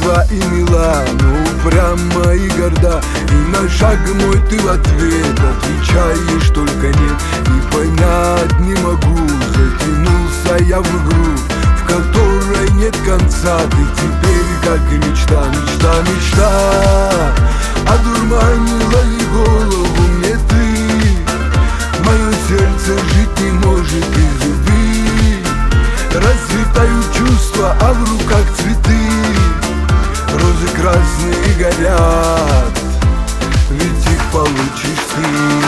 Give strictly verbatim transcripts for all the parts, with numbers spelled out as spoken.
красива и мила, но упряма и горда. И на шаг мой ты в ответ отвечаешь только нет. И понять не могу, затянулся я в игру, в которой нет конца. Ты теперь как и мечта, мечта, мечта. Одурманила ли голову мне ты? Мое сердце жить не может без любви. Расцветают чувства, а в руках цветы. Розы красные горят, ведь их получишь ты.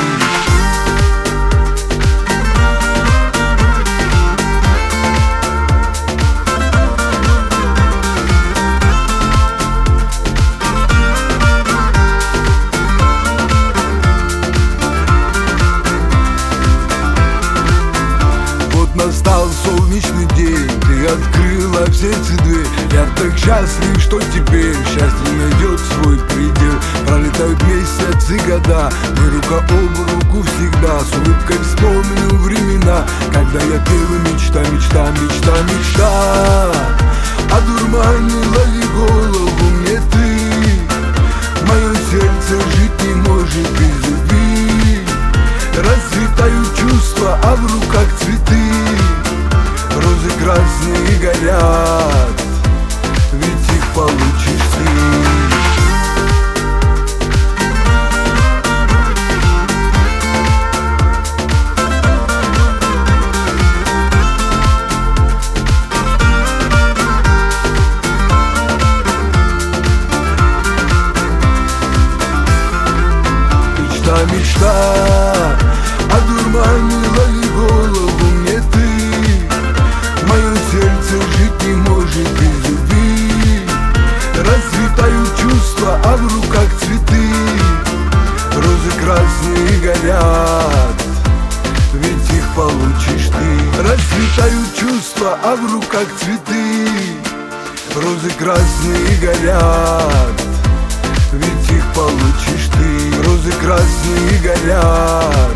Настал солнечный день, ты открыла в сердце дверь. Я так счастлив, что теперь счастье найдет свой предел. Пролетают месяцы, года, мы рука об руку всегда. С улыбкой вспомню времена, когда я пел мечта, мечта, мечта, мечта. Одурманила ли голову мне ты? Мое сердце жить не может без любви. Расцветают чувства, а в руках цветы. Розы красные горят, ведь их получишь ты. Мечта, мечта, одурманила ли голову мне ты? Мое сердце жить не может без любви. Расцветают чувства, а в руках цветы. Розы красные горят, ведь их получишь ты. Расцветают чувства, а в руках цветы. Розы красные горят, ведь их получишь ты. Розы красные горят,